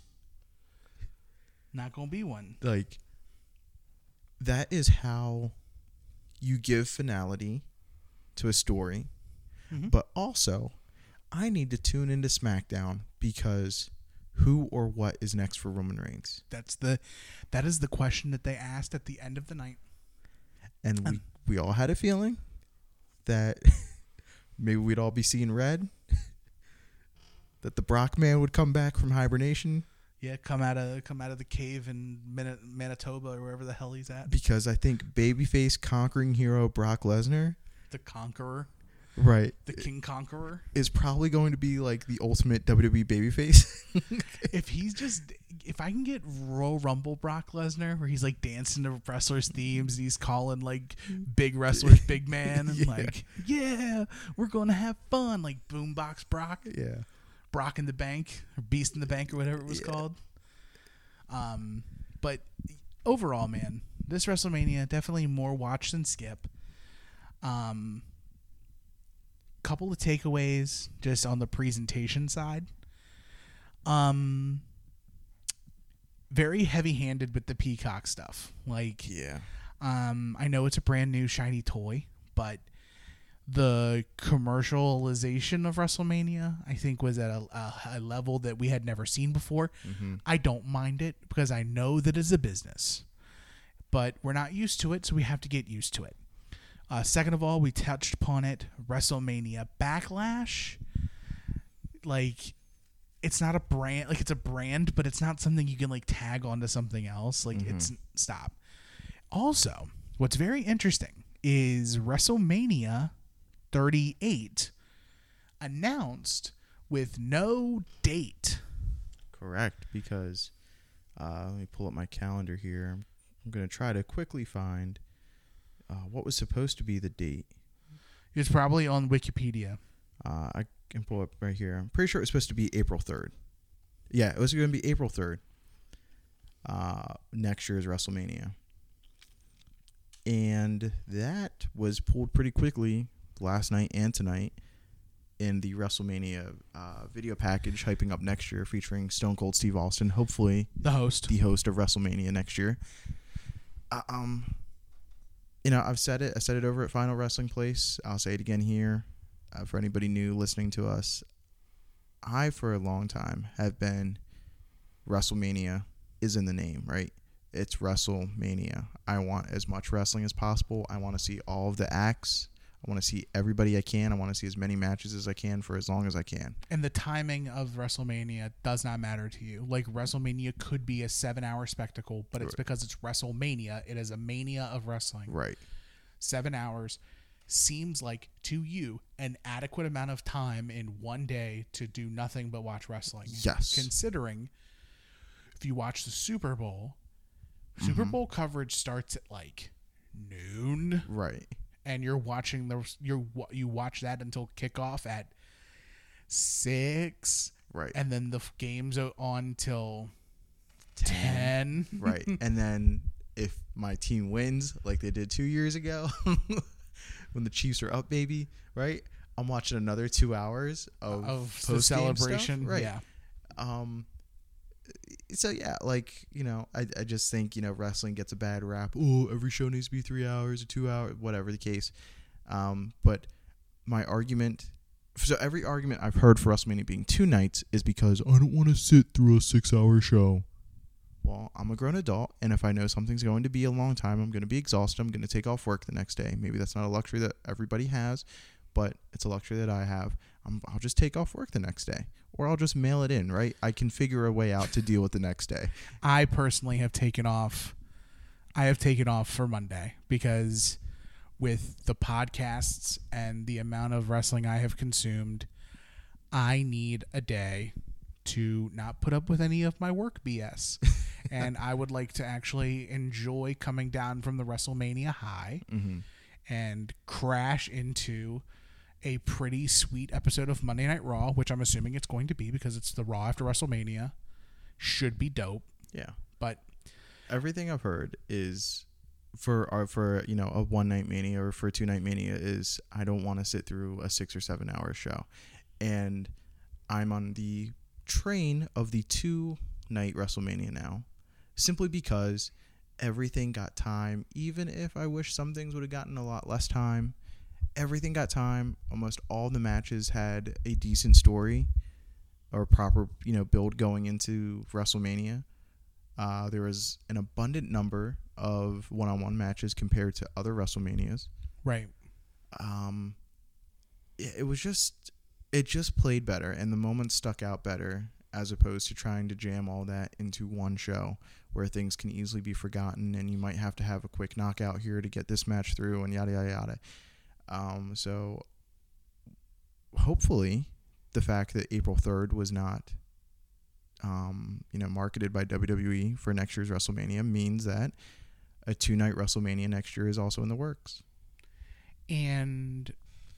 Not gonna be one. Like, that is how you give finality to a story. Mm-hmm. But also, I need to tune into SmackDown, because who or what is next for Roman Reigns? That is the question that they asked at the end of the night. And we all had a feeling that maybe we'd all be seeing red. That the Brock man would come back from hibernation. Yeah, come out of the cave in Manitoba or wherever the hell he's at. Because I think babyface conquering hero Brock Lesnar, the Conqueror, right, the King Conqueror, is probably going to be like the ultimate WWE babyface. If I can get Royal Rumble Brock Lesnar, where he's like dancing to wrestlers' themes and he's calling like big wrestlers big man, and like, yeah, we're gonna have fun, like Boombox Brock. Yeah. Brock in the Bank, or Beast in the Bank, or whatever it was called. But overall, man, this WrestleMania definitely more watch than skip. Couple of takeaways just on the presentation side. Very heavy-handed with the Peacock stuff. Like, yeah. I know it's a brand new shiny toy, but the commercialization of WrestleMania, I think, was at a level that we had never seen before. Mm-hmm. I don't mind it because I know that it's a business, but we're not used to it, so we have to get used to it. Second of all, we touched upon it, WrestleMania Backlash. Like, it's not a brand, like, it's a brand, but it's not something you can like tag onto something else. Like, it's stop. Also, what's very interesting is WrestleMania 38 announced with no date. Correct, because let me pull up my calendar here. I'm going to try to quickly find what was supposed to be the date. It's probably on Wikipedia. I can pull up right here. I'm pretty sure it was supposed to be April 3rd. Yeah, it was going to be April 3rd. Next year's WrestleMania. And that was pulled pretty quickly last night and tonight in the WrestleMania video package hyping up next year, featuring Stone Cold Steve Austin, hopefully the host of WrestleMania next year. You know, I've said it. I said it over at Final Wrestling Place. I'll say it again here for anybody new listening to us. I, for a long time, have been WrestleMania is in the name, right? It's WrestleMania. I want as much wrestling as possible. I want to see all of the acts. I want to see everybody I can. I want to see as many matches as I can for as long as I can. And the timing of WrestleMania does not matter to you. Like, WrestleMania could be a 7-hour spectacle, but it's because it's WrestleMania. It is a mania of wrestling. Right. 7 hours seems like, to you, an adequate amount of time in one day to do nothing but watch wrestling. Yes. Considering, if you watch the Super Bowl, Super Bowl coverage starts at like noon. Right. And you're watching you watch that until kickoff at 6. Right. And then the game's on till 10. Right. And then if my team wins, like they did 2 years ago, when the Chiefs are up, baby, right? I'm watching another 2 hours of the celebration. Stuff. Right. Yeah. So yeah, like, you know, I just think, you know, wrestling gets a bad rap. Oh, every show needs to be 3 hours or 2 hours, whatever the case. But my argument, so every argument I've heard for WrestleMania being 2 nights is because I don't want to sit through a 6-hour show. Well, I'm a grown adult, and if I know something's going to be a long time, I'm going to be exhausted. I'm going to take off work the next day. Maybe that's not a luxury that everybody has, but it's a luxury that I have. I'll just take off work the next day, or I'll just mail it in, right? I can figure a way out to deal with the next day. I personally have taken off. I have taken off for Monday because with the podcasts and the amount of wrestling I have consumed, I need a day to not put up with any of my work BS. And I would like to actually enjoy coming down from the WrestleMania high and crash into a pretty sweet episode of Monday Night Raw, which I'm assuming it's going to be because it's the Raw after WrestleMania. Should be dope. Yeah. But everything I've heard is for you know, a 1-night Mania or for a 2-night Mania is I don't want to sit through a 6 or 7 hour show. And I'm on the train of the 2-night WrestleMania now, simply because everything got time. Even if I wish some things would have gotten a lot less time, everything got time. Almost all the matches had a decent story or proper, you know, build going into WrestleMania. There was an abundant number of one-on-one matches compared to other WrestleManias. right. It just played better, and the moments stuck out better, as opposed to trying to jam all that into one show where things can easily be forgotten, and you might have to have a quick knockout here to get this match through, and yada yada yada. So hopefully, the fact that April 3rd was not, you know, marketed by WWE for next year's WrestleMania means that a 2-night WrestleMania next year is also in the works. And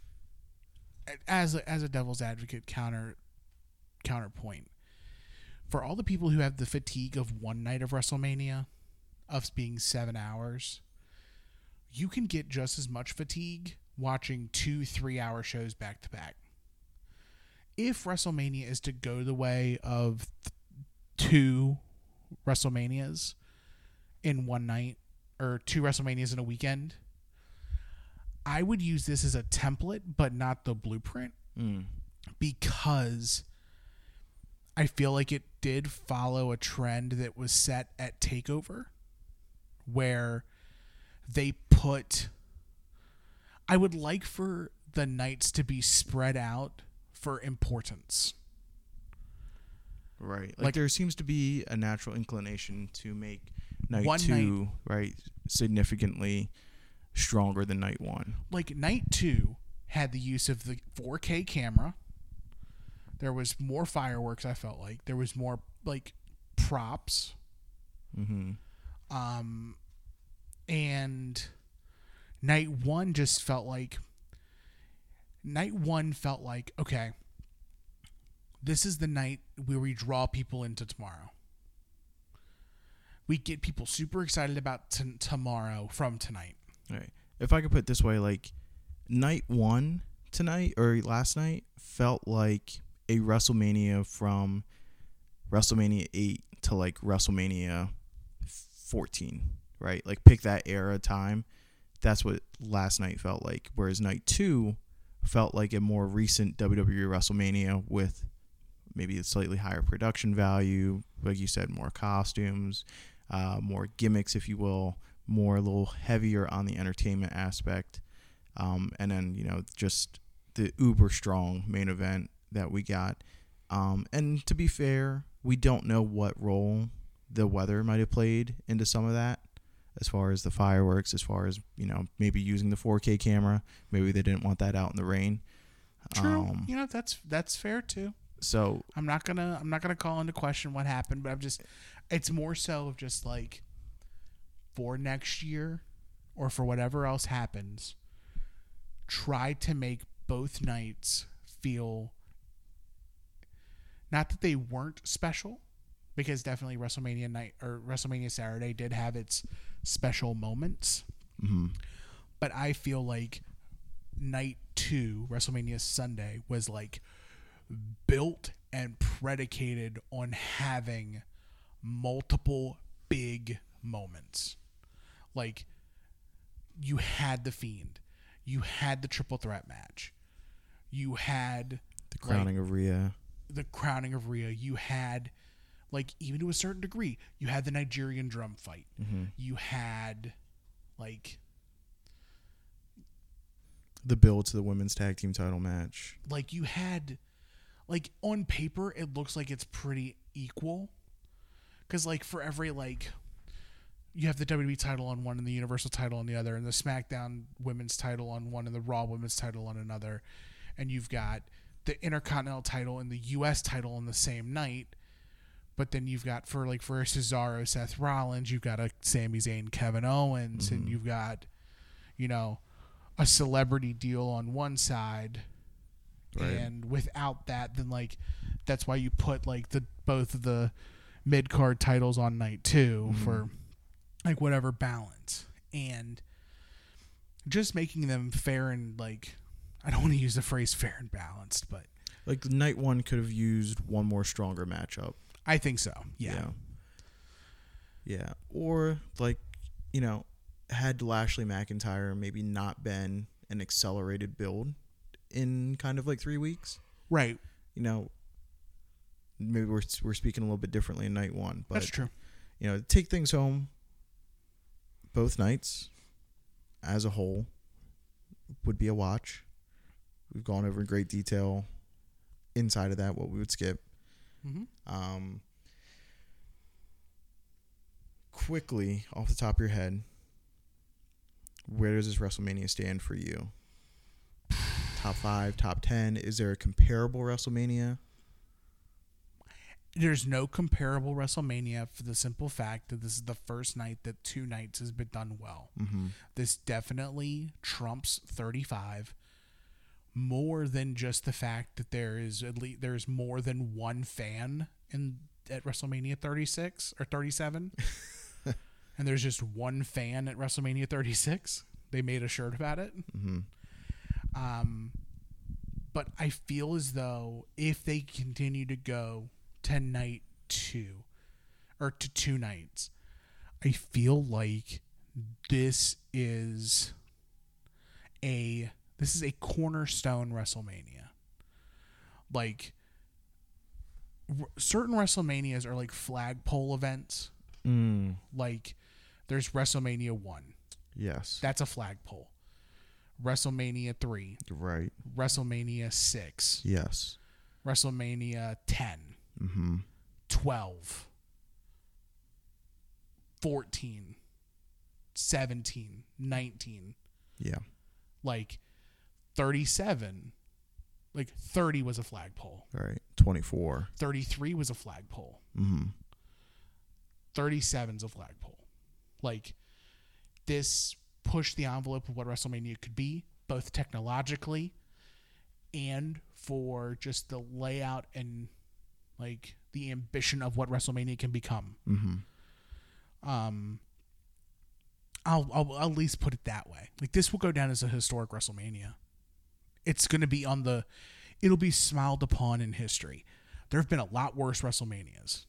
as a devil's advocate counterpoint, for all the people who have the fatigue of one night of WrestleMania, of being 7 hours, you can get just as much fatigue watching 2-3 hour shows back to back. If WrestleMania is to go the way of 2 WrestleManias in one night, or 2 WrestleManias in a weekend, I would use this as a template, but not the blueprint, because I feel like it did follow a trend that was set at TakeOver, where they put... I would like for the nights to be spread out for importance. Right. Like there seems to be a natural inclination to make night 2, right, significantly stronger than night 1. Like night 2 had the use of the 4K camera. There was more fireworks, I felt like. There was more like props. And night 1 just felt like okay, this is the night where we draw people into tomorrow. We get people super excited about tomorrow from tonight. All right. If I could put it this way, like night 1 tonight or last night felt like a WrestleMania from WrestleMania 8 to like WrestleMania 14, right? Like pick that era time. That's what last night felt like. Whereas night 2 felt like a more recent WWE WrestleMania with maybe a slightly higher production value. Like you said, more costumes, more gimmicks, if you will, more a little heavier on the entertainment aspect. And then, you know, just the uber strong main event that we got. And to be fair, we don't know what role the weather might have played into some of that, as far as the fireworks, as far as, you know, maybe using the 4K camera. Maybe they didn't want that out in the rain. True. You know, that's fair too. So I'm not gonna call into question what happened, but it's more so of just like, for next year or for whatever else happens, try to make both nights feel, not that they weren't special, because definitely WrestleMania night or WrestleMania Saturday did have its special moments. But I feel like night 2, WrestleMania Sunday, was like built and predicated on having multiple big moments. Like, you had The Fiend. You had the triple threat match. You had the crowning of Rhea. The crowning of Rhea. You had, like, even to a certain degree, you had the Nigerian drum fight. Mm-hmm. You had, like, the build to the women's tag team title match. Like, you had, like, on paper, it looks like it's pretty equal. Because, like, for every, like, you have the WWE title on one and the Universal title on the other, and the SmackDown women's title on one and the Raw women's title on another. And you've got the Intercontinental title and the U.S. title on the same night. But then you've got, for Cesaro, Seth Rollins, you've got a Sami Zayn, Kevin Owens, and you've got, you know, a celebrity deal on one side. Right. And without that, then, like, that's why you put, like, both of the mid-card titles on night 2 for, like, whatever balance. And just making them fair and, like, I don't want to use the phrase fair and balanced, but like, night 1 could have used one more stronger matchup. I think so. Yeah. Or, like, you know, had Lashley McIntyre maybe not been an accelerated build in kind of like 3 weeks. Right. You know, maybe we're speaking a little bit differently in night 1, but that's true. You know, take things home both nights as a whole would be a watch. We've gone over in great detail inside of that, what we would skip. Quickly, off the top of your head, where does this WrestleMania stand for you? Top 5, top 10? Is there a comparable WrestleMania? There's no comparable WrestleMania for the simple fact that this is the first night that 2 nights has been done well. This definitely trumps 35 more than just the fact that there's more than one fan at WrestleMania 36 or 37. And there's just one fan at WrestleMania 36. They made a shirt about it. But I feel as though if they continue to go to night 2 or to 2 nights, I feel like this is a cornerstone WrestleMania. Like, certain WrestleManias are like flagpole events. Like, there's WrestleMania 1. Yes. That's a flagpole. WrestleMania 3. Right. WrestleMania 6. Yes. WrestleMania 10. 12. 14. 17. 19. Yeah. Like, 37. Like, 30 was a flagpole. Right. 24. 33 was a flagpole. 37's a flagpole. Like, this pushed the envelope of what WrestleMania could be, both technologically and for just the layout and, like, the ambition of what WrestleMania can become. I'll at least put it that way. Like, this will go down as a historic WrestleMania. It's going to be it'll be smiled upon in history. There have been a lot worse WrestleManias.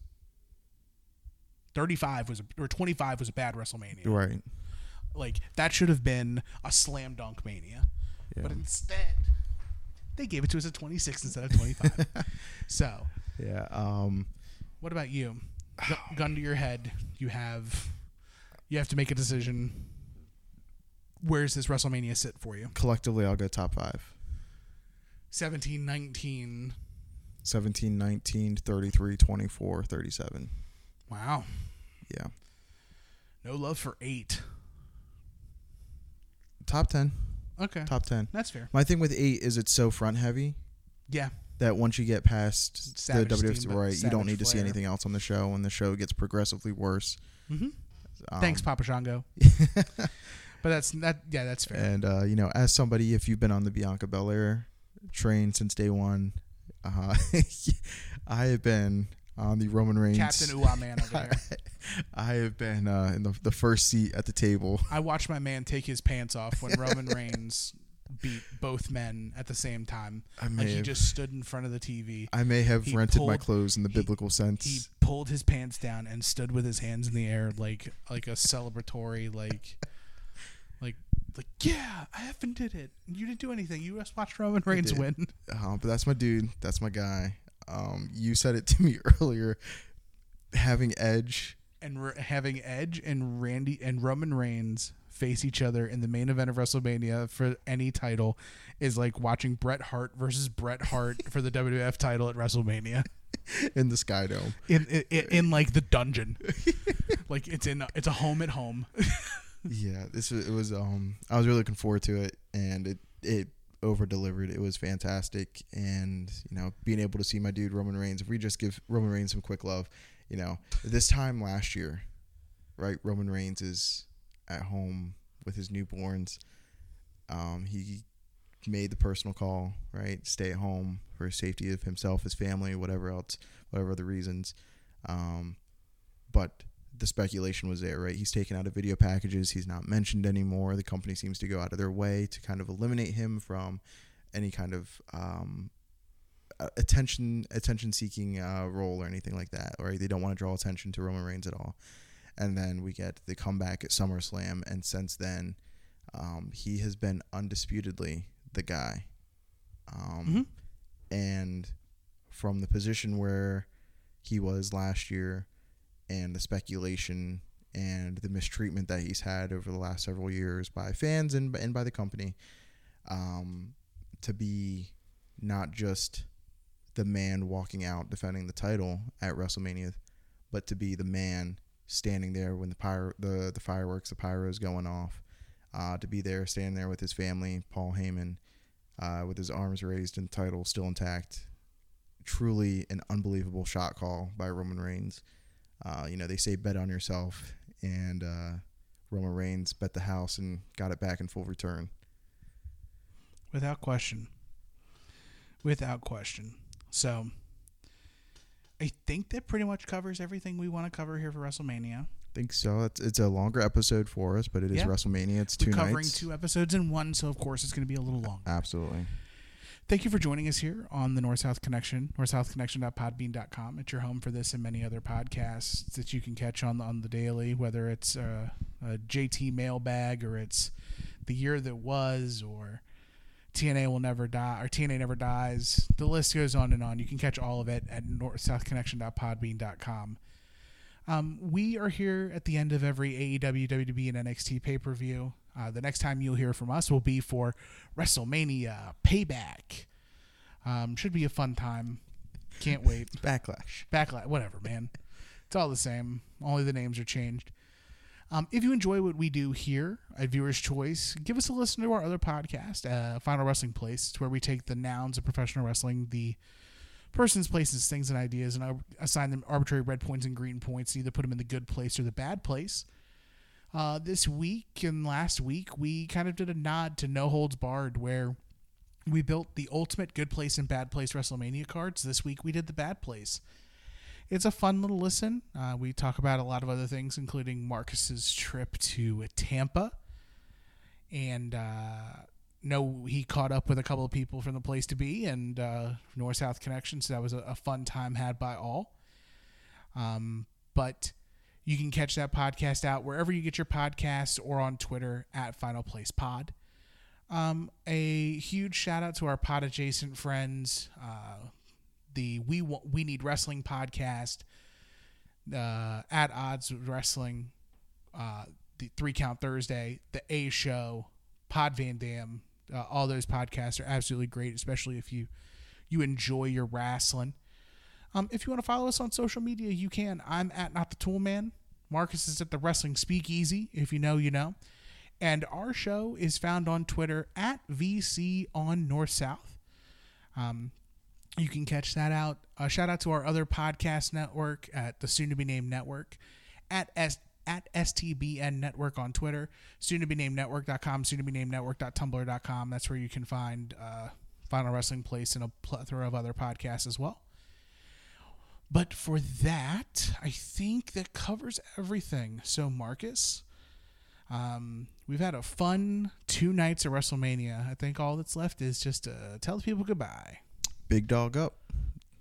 25 was a bad WrestleMania. Right. Like, that should have been a slam dunk mania. Yeah. But instead, they gave it to us at 26 instead of 25. So, yeah. What about you? Gun to your head. You have to make a decision. Where's this WrestleMania sit for you? Collectively, I'll go top 5. 17, 19. 17, 19, 33, 24, 37. Wow. Yeah. No love for 8. Top 10. Okay. Top 10. That's fair. My thing with 8 is it's so front heavy. Yeah. That once you get past Savage the WWF, right, you don't need to see Flair. anything else on the show, and the show gets progressively worse. Thanks, Papa Shango. But that's fair. And you know, as somebody, if you've been on the Bianca Belair train since day one, I have been on the Roman Reigns. Captain Ooh Man over there. I have been in the first seat at the table. I watched my man take his pants off when Roman Reigns beat both men at the same time. I may Like he have- just stood in front of the TV. I may have He rented my pulled- clothes in the biblical He sense. pulled his pants down and stood with his hands in the air like a celebratory like yeah, I effing did it. You didn't do anything. You just watched Roman Reigns did. win. But that's my dude. That's my guy. You said it to me earlier. Having Edge. And having Edge and Randy and Roman Reigns face each other in the main event of WrestleMania for any title is like watching Bret Hart versus Bret Hart for the WWF title at WrestleMania In the Sky Dome. in like the dungeon. Like it's a home at home. Yeah, it was I was really looking forward to it, and it over delivered. It was fantastic, and being able to see my dude Roman Reigns. If we just give Roman Reigns some quick love, this time last year, right? Roman Reigns is at home with his newborns. He made the personal call, right? Stay at home for safety of himself, his family, whatever other reasons. But the speculation was there, right? He's taken out of video packages. He's not mentioned anymore. The company seems to go out of their way to kind of eliminate him from any kind of attention-seeking role or anything like that, right? They don't want to draw attention to Roman Reigns at all. And then we get the comeback at SummerSlam, and since then, he has been undisputedly the guy. And from the position where he was last year, and the speculation and the mistreatment that he's had over the last several years by fans and by the company, to be not just the man walking out defending the title at WrestleMania, but to be the man standing there when the fireworks, the pyro is going off, to be there, standing there with his family, Paul Heyman, with his arms raised and the title still intact. Truly an unbelievable shot call by Roman Reigns. They say bet on yourself, and Roman Reigns bet the house and got it back in full return. Without question. So, I think that pretty much covers everything we want to cover here for WrestleMania. I think so. It's a longer episode for us, but it is WrestleMania. It's We're 2 covering nights. 2 episodes in one, so of course it's going to be a little long. Absolutely. Thank you for joining us here on the North-South Connection, northsouthconnection.podbean.com. It's your home for this and many other podcasts that you can catch on the daily, whether it's a JT mailbag or it's The Year That Was or TNA Will Never Die or TNA Never Dies. The list goes on and on. You can catch all of it at northsouthconnection.podbean.com. We are here at the end of every AEW, WWE, and NXT pay-per-view. The next time you'll hear from us will be for WrestleMania Payback. Should be a fun time. Can't wait. Backlash. Whatever, man. It's all the same. Only the names are changed. If you enjoy what we do here at Viewer's Choice, give us a listen to our other podcast, Final Wrestling Place. It's where we take the nouns of professional wrestling, the persons, places, things, and ideas, and assign them arbitrary red points and green points, and either put them in the good place or the bad place. This week and last week, we kind of did a nod to No Holds Barred, where we built the ultimate good place and bad place WrestleMania cards. This week, we did the bad place. It's a fun little listen. We talk about a lot of other things, including Marcus's trip to Tampa. And he caught up with a couple of people from the Place to Be and North-South Connection, so that was a fun time had by all. But you can catch that podcast out wherever you get your podcasts or on Twitter at Final Place Pod. A huge shout out to our pod adjacent friends, the We Need Wrestling podcast, At Odds with Wrestling, the 3 Count Thursday, the A Show, Pod Van Dam. All those podcasts are absolutely great, especially if you enjoy your wrestling. If you want to follow us on social media, you can. I'm at Not the Tool Man. Marcus is at the Wrestling Speakeasy. If you know, you know. And our show is found on Twitter at VC on North South. You can catch that out. Shout out to our other podcast network at the soon to be named network at STBN Network on Twitter, soon to be named network.com, soon to be named network.tumblr.com. That's where you can find Final Wrestling Place and a plethora of other podcasts as well. But for that, I think that covers everything. So, Marcus, We've had a fun 2 nights of WrestleMania. I think all that's left is just to tell the people goodbye. Big dog up.